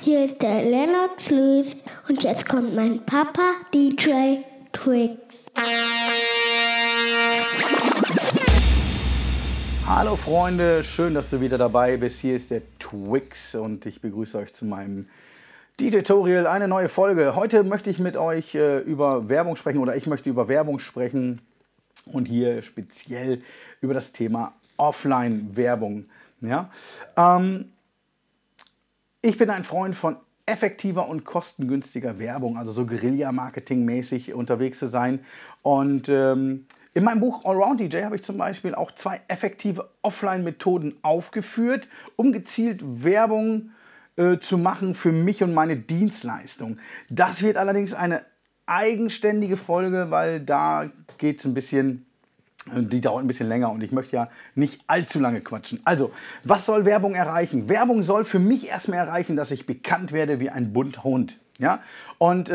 hier ist der Lennox Lewis und jetzt kommt mein Papa DJ Twix. Hallo Freunde, schön, dass du wieder dabei bist. Hier ist der Twix und ich begrüße euch zu meinem DJ-Tutorial, eine neue Folge. Heute möchte ich mit euch über Werbung sprechen oder ich möchte über Werbung sprechen und hier speziell über das Thema Offline-Werbung. Ja? Ich bin ein Freund von effektiver und kostengünstiger Werbung, also so Guerilla-Marketing-mäßig unterwegs zu sein. Und in meinem Buch Allround DJ habe ich zum Beispiel auch 2 effektive Offline-Methoden aufgeführt, um gezielt Werbung zu machen für mich und meine Dienstleistung. Das wird allerdings eine eigenständige Folge, weil da geht es ein bisschen, die dauert ein bisschen länger und ich möchte ja nicht allzu lange quatschen. Also, was soll Werbung erreichen? Werbung soll für mich erstmal erreichen, dass ich bekannt werde wie ein bunter Hund. Ja? Und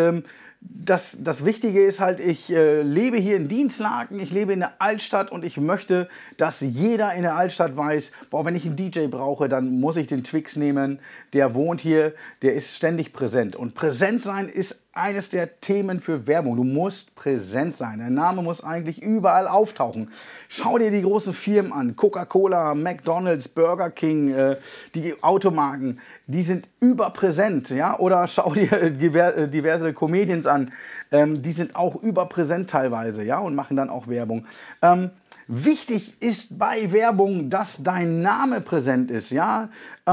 das Wichtige ist halt, ich lebe hier in Dienstlaken, ich lebe in der Altstadt und ich möchte, dass jeder in der Altstadt weiß, boah, wenn ich einen DJ brauche, dann muss ich den Twix nehmen, der wohnt hier, der ist ständig präsent. Und präsent sein ist eines der Themen für Werbung. Du musst präsent sein. Dein Name muss eigentlich überall auftauchen. Schau dir die großen Firmen an. Coca-Cola, McDonald's, Burger King, die Automarken, die sind überpräsent. Ja? Oder schau dir diverse Comedians an. Die sind auch überpräsent teilweise, ja? Und machen dann auch Werbung. Wichtig ist bei Werbung, dass dein Name präsent ist. Ja?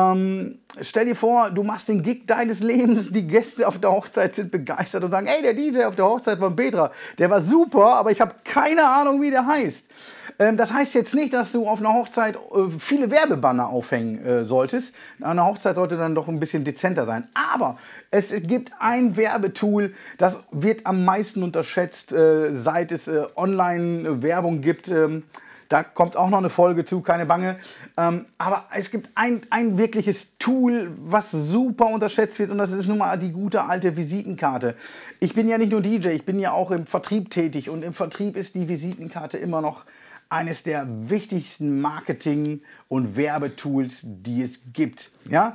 Stell dir vor, du machst den Gig deines Lebens, die Gäste auf der Hochzeit sind begeistert und sagen, ey, der DJ auf der Hochzeit von Petra, der war super, aber ich habe keine Ahnung, wie der heißt. Das heißt jetzt nicht, dass du auf einer Hochzeit viele Werbebanner aufhängen solltest. Eine Hochzeit sollte dann doch ein bisschen dezenter sein. Aber es gibt ein Werbetool, das wird am meisten unterschätzt, seit es Online-Werbung gibt. Da kommt auch noch eine Folge zu, keine Bange. Aber es gibt ein wirkliches Tool, was super unterschätzt wird und das ist nun mal die gute alte Visitenkarte. Ich bin ja nicht nur DJ, ich bin ja auch im Vertrieb tätig und im Vertrieb ist die Visitenkarte immer noch eines der wichtigsten Marketing- und Werbetools, die es gibt. Ja?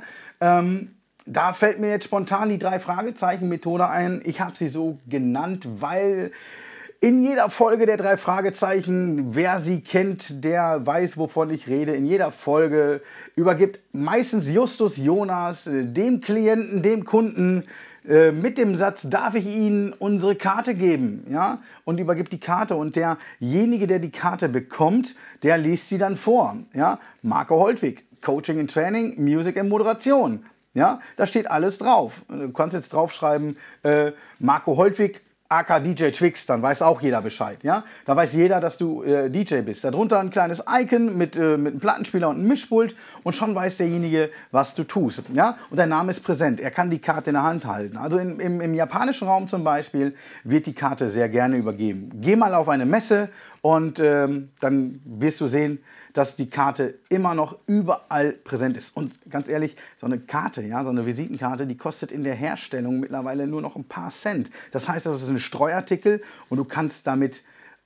Da fällt mir jetzt spontan die 3-Fragezeichen-Methode ein. Ich habe sie so genannt, weil in jeder Folge der 3 Fragezeichen, wer sie kennt, der weiß, wovon ich rede. In jeder Folge übergibt meistens Justus Jonas dem Klienten, dem Kunden mit dem Satz, darf ich Ihnen unsere Karte geben? Ja? Und übergibt die Karte und derjenige, der die Karte bekommt, der liest sie dann vor. Ja? Marco Holtwig, Coaching and Training, Music and Moderation. Ja? Da steht alles drauf. Du kannst jetzt draufschreiben, Marco Holtwig, aka DJ Twix, dann weiß auch jeder Bescheid. Ja? Da weiß jeder, dass du DJ bist. Darunter ein kleines Icon mit einem Plattenspieler und einem Mischpult und schon weiß derjenige, was du tust. Ja? Und dein Name ist präsent. Er kann die Karte in der Hand halten. Also im japanischen Raum zum Beispiel wird die Karte sehr gerne übergeben. Geh mal auf eine Messe und dann wirst du sehen, dass die Karte immer noch überall präsent ist. Und ganz ehrlich, so eine Karte, ja, so eine Visitenkarte, die kostet in der Herstellung mittlerweile nur noch ein paar Cent. Das heißt, das ist ein Streuartikel und du kannst damit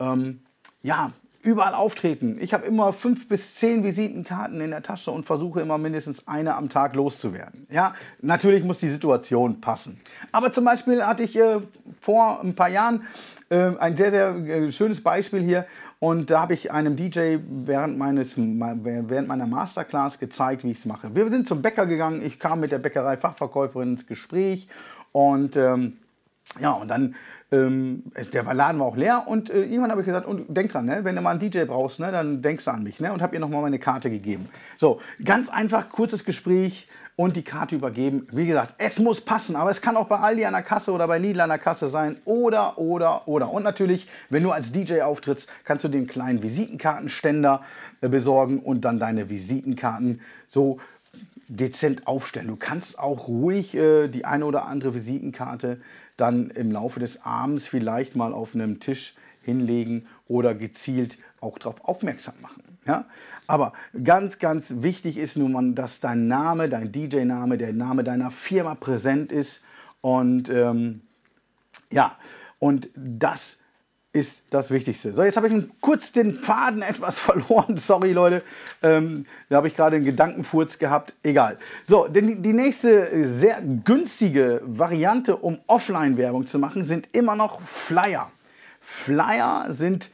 überall auftreten. Ich habe immer 5 bis 10 Visitenkarten in der Tasche und versuche immer mindestens eine am Tag loszuwerden. Ja, natürlich muss die Situation passen. Aber zum Beispiel hatte ich vor ein paar Jahren ein sehr, sehr schönes Beispiel hier. Und da habe ich einem DJ während meiner Masterclass gezeigt, wie ich es mache. Wir sind zum Bäcker gegangen, ich kam mit der Bäckerei-Fachverkäuferin ins Gespräch und und dann, der Laden war auch leer und irgendwann habe ich gesagt, und denk dran, ne, wenn du mal einen DJ brauchst, ne, dann denkst du an mich, ne, und habe ihr nochmal meine Karte gegeben. So, ganz einfach, kurzes Gespräch und die Karte übergeben. Wie gesagt, es muss passen, aber es kann auch bei Aldi an der Kasse oder bei Lidl an der Kasse sein oder. Und natürlich, wenn du als DJ auftrittst, kannst du den kleinen Visitenkartenständer besorgen und dann deine Visitenkarten so dezent aufstellen. Du kannst auch ruhig die eine oder andere Visitenkarte dann im Laufe des Abends vielleicht mal auf einem Tisch hinlegen oder gezielt auch darauf aufmerksam machen. Ja? Aber ganz, ganz wichtig ist nun, dass dein Name, dein DJ-Name, der Name deiner Firma präsent ist und und das ist das Wichtigste. So, jetzt habe ich kurz den Faden etwas verloren. Sorry, Leute. Da habe ich gerade einen Gedankenfurz gehabt. Egal. So, denn die nächste sehr günstige Variante, um Offline-Werbung zu machen, sind immer noch Flyer. Flyer sind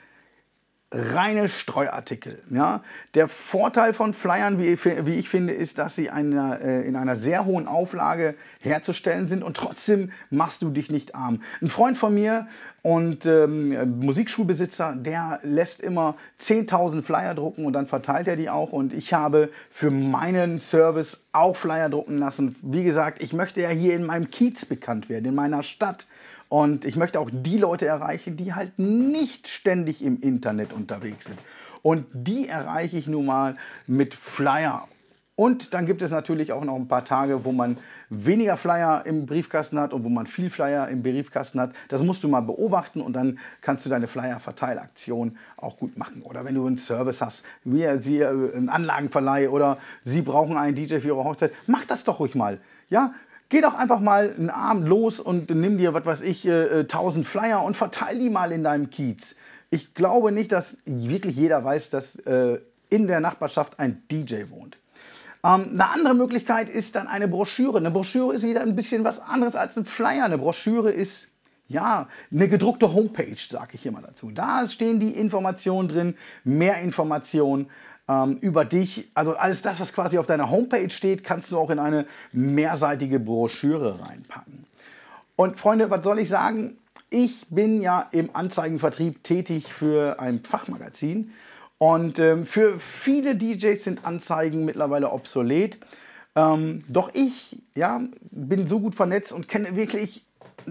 reine Streuartikel. Ja? Der Vorteil von Flyern, wie ich finde, ist, dass sie in einer sehr hohen Auflage herzustellen sind und trotzdem machst du dich nicht arm. Ein Freund von mir und Musikschulbesitzer, der lässt immer 10.000 Flyer drucken und dann verteilt er die auch. Und ich habe für meinen Service auch Flyer drucken lassen. Wie gesagt, ich möchte ja hier in meinem Kiez bekannt werden, in meiner Stadt. Und ich möchte auch die Leute erreichen, die halt nicht ständig im Internet unterwegs sind. Und die erreiche ich nun mal mit Flyer. Und dann gibt es natürlich auch noch ein paar Tage, wo man weniger Flyer im Briefkasten hat und wo man viel Flyer im Briefkasten hat. Das musst du mal beobachten und dann kannst du deine Flyer-Verteilaktion auch gut machen. Oder wenn du einen Service hast, wie einen Anlagenverleih oder Sie brauchen einen DJ für Ihre Hochzeit, mach das doch ruhig mal. Ja? Geh doch einfach mal einen Abend los und nimm dir, was weiß ich, 1000 Flyer und verteil die mal in deinem Kiez. Ich glaube nicht, dass wirklich jeder weiß, dass in der Nachbarschaft ein DJ wohnt. Eine andere Möglichkeit ist dann eine Broschüre. Eine Broschüre ist wieder ein bisschen was anderes als ein Flyer. Eine Broschüre ist ja eine gedruckte Homepage, sage ich immer dazu. Da stehen die Informationen drin, mehr Informationen über dich. Also alles das, was quasi auf deiner Homepage steht, kannst du auch in eine mehrseitige Broschüre reinpacken. Und Freunde, was soll ich sagen? Ich bin ja im Anzeigenvertrieb tätig für ein Fachmagazin. Und für viele DJs sind Anzeigen mittlerweile obsolet. Doch ich bin so gut vernetzt und kenne wirklich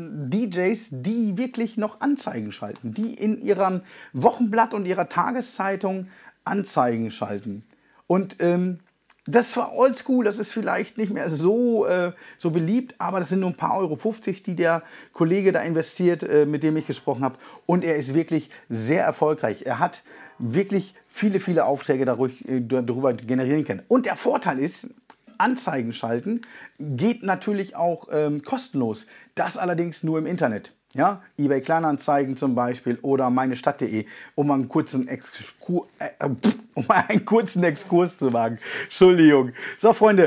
DJs, die wirklich noch Anzeigen schalten, die in ihrem Wochenblatt und ihrer Tageszeitung Anzeigen schalten. Und das ist zwar oldschool, das ist vielleicht nicht mehr so beliebt, aber das sind nur ein paar Euro 50, die der Kollege da investiert, mit dem ich gesprochen habe. Und er ist wirklich sehr erfolgreich. Er hat wirklich viele, viele Aufträge darüber generieren können. Und der Vorteil ist, Anzeigen schalten geht natürlich auch kostenlos. Das allerdings nur im Internet. Ja, eBay Kleinanzeigen zum Beispiel oder meinestadt.de, um einen kurzen Exkurs zu machen. Entschuldigung. So, Freunde,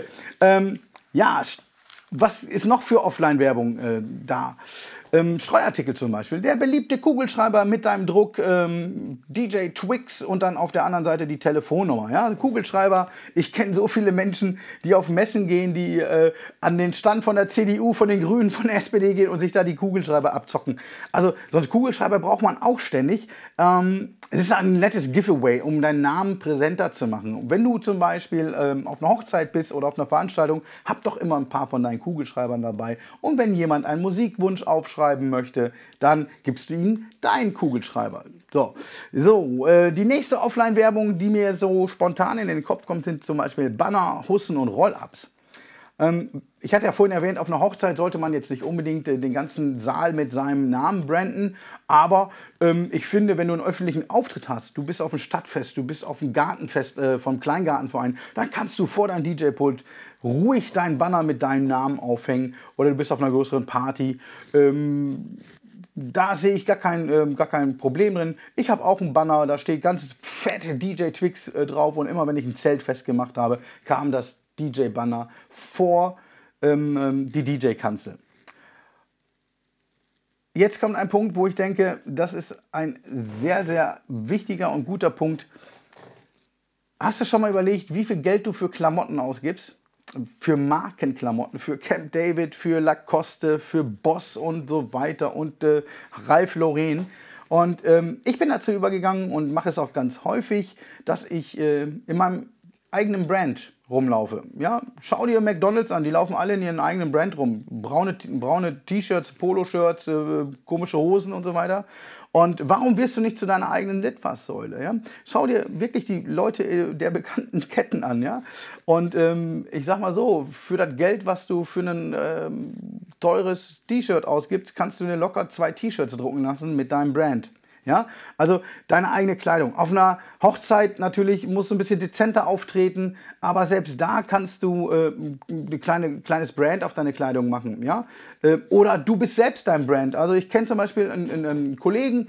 was ist noch für Offline-Werbung da? Streuartikel zum Beispiel. Der beliebte Kugelschreiber mit deinem Druck, DJ Twix und dann auf der anderen Seite die Telefonnummer. Ja? Kugelschreiber, ich kenne so viele Menschen, die auf Messen gehen, die an den Stand von der CDU, von den Grünen, von der SPD gehen und sich da die Kugelschreiber abzocken. Also so einen Kugelschreiber braucht man auch ständig. Es ist ein nettes Giveaway, um deinen Namen präsenter zu machen. Wenn du zum Beispiel auf einer Hochzeit bist oder auf einer Veranstaltung, hab doch immer ein paar von deinen Kugelschreibern dabei. Und wenn jemand einen Musikwunsch aufschreiben möchte, dann gibst du ihm deinen Kugelschreiber. So, die nächste Offline-Werbung, die mir so spontan in den Kopf kommt, sind zum Beispiel Banner, Hussen und Roll-Ups. Ich hatte ja vorhin erwähnt, auf einer Hochzeit sollte man jetzt nicht unbedingt den ganzen Saal mit seinem Namen branden, aber ich finde, wenn du einen öffentlichen Auftritt hast, du bist auf einem Stadtfest, du bist auf einem Gartenfest vom Kleingartenverein, dann kannst du vor deinem DJ-Pult ruhig deinen Banner mit deinem Namen aufhängen oder du bist auf einer größeren Party. Da sehe ich gar kein Problem drin. Ich habe auch einen Banner, da steht ganz fette DJ Twix drauf und immer wenn ich ein Zeltfest gemacht habe, kam das DJ-Banner vor die DJ-Kanzel. Jetzt kommt ein Punkt, wo ich denke, das ist ein sehr, sehr wichtiger und guter Punkt. Hast du schon mal überlegt, wie viel Geld du für Klamotten ausgibst? Für Markenklamotten, für Camp David, für Lacoste, für Boss und so weiter und Ralph Lauren. Und ich bin dazu übergegangen und mache es auch ganz häufig, dass ich in meinem eigenen Brand rumlaufe. Ja, schau dir McDonald's an, die laufen alle in ihren eigenen Brand rum. Braune T-Shirts, Poloshirts, komische Hosen und so weiter. Und warum wirst du nicht zu deiner eigenen Litfaßsäule? Ja? Schau dir wirklich die Leute der bekannten Ketten an. Ja? Und ich sag mal so, für das Geld, was du für ein teures T-Shirt ausgibst, kannst du dir locker 2 T-Shirts drucken lassen mit deinem Brand. Ja, also deine eigene Kleidung. Auf einer Hochzeit natürlich musst du ein bisschen dezenter auftreten, aber selbst da kannst du ein kleines Brand auf deine Kleidung machen. Ja? Oder du bist selbst dein Brand. Also ich kenne zum Beispiel einen Kollegen,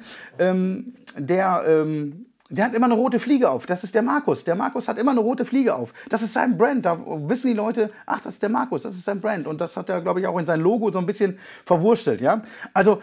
der hat immer eine rote Fliege auf. Das ist der Markus. Der Markus hat immer eine rote Fliege auf. Das ist sein Brand. Da wissen die Leute, ach, das ist der Markus, das ist sein Brand. Und das hat er, glaube ich, auch in sein Logo so ein bisschen verwurstelt. Ja? Also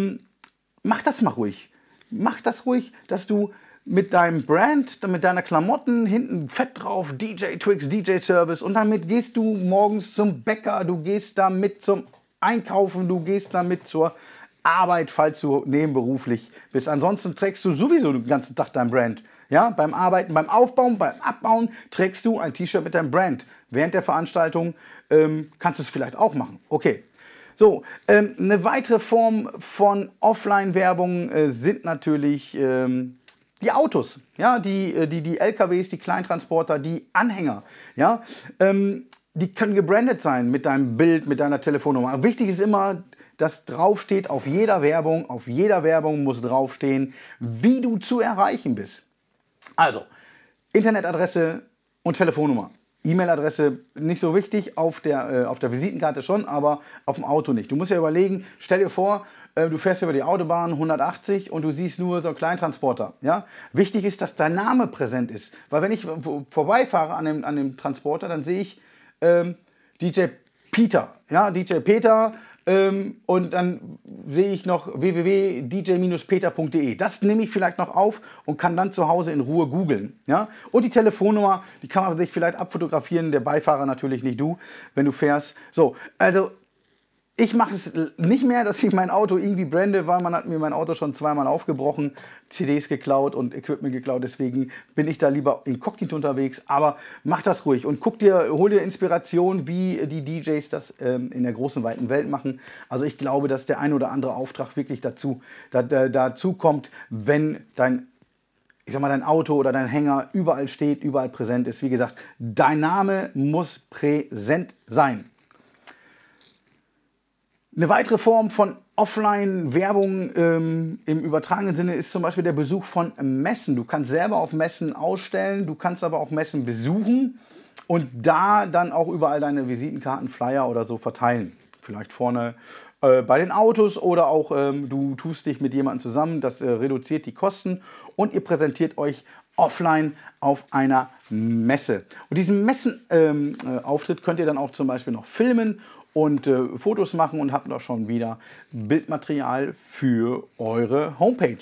mach das mal ruhig. Mach das ruhig, dass du mit deinem Brand, mit deiner Klamotten, hinten fett drauf, DJ Twix, DJ Service, und damit gehst du morgens zum Bäcker, du gehst damit zum Einkaufen, du gehst damit zur Arbeit, falls du nebenberuflich bist. Ansonsten trägst du sowieso den ganzen Tag dein Brand. Ja, beim Arbeiten, beim Aufbauen, beim Abbauen trägst du ein T-Shirt mit deinem Brand. Während der Veranstaltung kannst du es vielleicht auch machen. Okay. So, eine weitere Form von Offline-Werbung sind natürlich die Autos, ja, die LKWs, die Kleintransporter, die Anhänger, ja, die können gebrandet sein mit deinem Bild, mit deiner Telefonnummer. Wichtig ist immer, dass draufsteht auf jeder Werbung muss draufstehen, wie du zu erreichen bist. Also, Internetadresse und Telefonnummer. E-Mail-Adresse nicht so wichtig, auf der Visitenkarte schon, aber auf dem Auto nicht. Du musst ja überlegen, stell dir vor, du fährst über die Autobahn 180 und du siehst nur so einen Kleintransporter. Ja? Wichtig ist, dass dein Name präsent ist. Weil wenn ich vorbeifahre an dem Transporter, dann sehe ich DJ Peter. Ja? DJ Peter. Und dann sehe ich noch www.dj-peter.de. Das nehme ich vielleicht noch auf und kann dann zu Hause in Ruhe googeln. Ja? Und die Telefonnummer, die kann man sich vielleicht abfotografieren, der Beifahrer natürlich, nicht du, wenn du fährst. So, also ich mache es nicht mehr, dass ich mein Auto irgendwie brande, weil man hat mir mein Auto schon zweimal aufgebrochen, CDs geklaut und Equipment geklaut. Deswegen bin ich da lieber inkognito unterwegs. Aber mach das ruhig und hol dir Inspiration, wie die DJs das in der großen, weiten Welt machen. Also ich glaube, dass der ein oder andere Auftrag wirklich dazu kommt, wenn dein Auto oder dein Hänger überall steht, überall präsent ist. Wie gesagt, dein Name muss präsent sein. Eine weitere Form von Offline-Werbung im übertragenen Sinne ist zum Beispiel der Besuch von Messen. Du kannst selber auf Messen ausstellen, du kannst aber auch Messen besuchen und da dann auch überall deine Visitenkarten, Flyer oder so verteilen. Vielleicht vorne bei den Autos oder auch du tust dich mit jemandem zusammen, das reduziert die Kosten und ihr präsentiert euch offline auf einer Messe. Und diesen Messenauftritt könnt ihr dann auch zum Beispiel noch filmen und Fotos machen und habt auch schon wieder Bildmaterial für eure Homepage.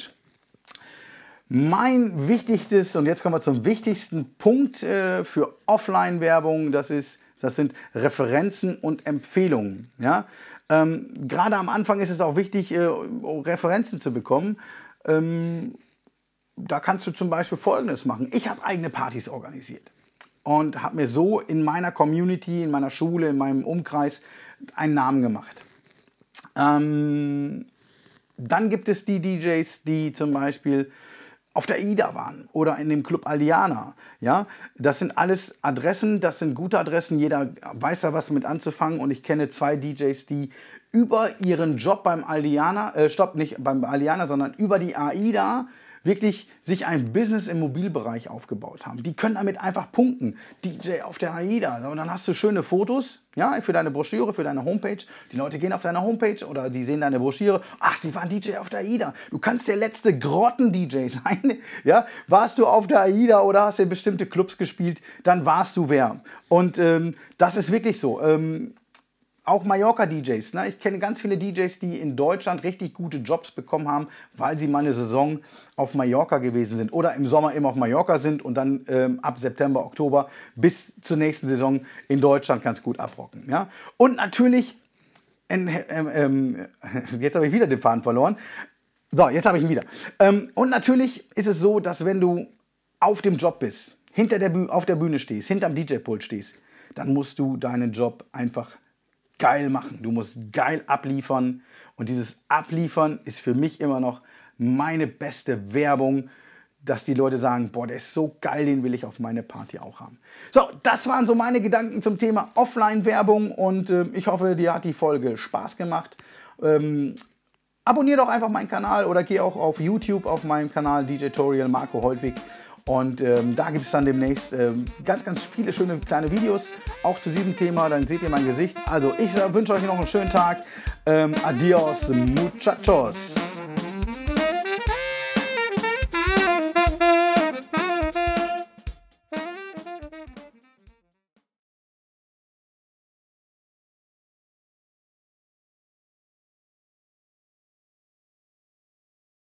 Mein wichtigstes, und jetzt kommen wir zum wichtigsten Punkt für Offline-Werbung, das sind Referenzen und Empfehlungen. Ja? Gerade am Anfang ist es auch wichtig, Referenzen zu bekommen. Da kannst du zum Beispiel Folgendes machen. Ich habe eigene Partys organisiert und habe mir so in meiner Community, in meiner Schule, in meinem Umkreis einen Namen gemacht. Dann gibt es die DJs, die zum Beispiel auf der AIDA waren oder in dem Club Aliana. Ja? Das sind alles Adressen, das sind gute Adressen, jeder weiß da was mit anzufangen und ich kenne 2 DJs, die über ihren Job beim Aliana, nicht beim Aliana, sondern über die AIDA wirklich sich ein Business im Mobilbereich aufgebaut haben. Die können damit einfach punkten. DJ auf der AIDA. Und dann hast du schöne Fotos, ja, für deine Broschüre, für deine Homepage. Die Leute gehen auf deine Homepage oder die sehen deine Broschüre. Ach, die waren DJ auf der AIDA. Du kannst der letzte Grotten-DJ sein. Ja? Warst du auf der AIDA oder hast in bestimmte Clubs gespielt, dann warst du wer. Und das ist wirklich so. Auch Mallorca-DJs. Ne? Ich kenne ganz viele DJs, die in Deutschland richtig gute Jobs bekommen haben, weil sie mal eine Saison auf Mallorca gewesen sind oder im Sommer immer auf Mallorca sind und dann ab September, Oktober bis zur nächsten Saison in Deutschland ganz gut abrocken. Ja? Und natürlich, jetzt habe ich wieder den Faden verloren. So, jetzt habe ich ihn wieder. Und natürlich ist es so, dass wenn du auf dem Job bist, auf der Bühne stehst, hinterm DJ-Pult stehst, dann musst du deinen Job einfach geil machen. Du musst geil abliefern und dieses Abliefern ist für mich immer noch meine beste Werbung, dass die Leute sagen, boah, der ist so geil, den will ich auf meine Party auch haben. So, das waren so meine Gedanken zum Thema Offline-Werbung und ich hoffe, dir hat die Folge Spaß gemacht. abonniere doch einfach meinen Kanal oder geh auch auf YouTube auf meinen Kanal DJ-Torial Marco Holtwig. Und da gibt es dann demnächst ganz viele schöne kleine Videos, auch zu diesem Thema, dann seht ihr mein Gesicht. Also ich wünsche euch noch einen schönen Tag. Adios, muchachos.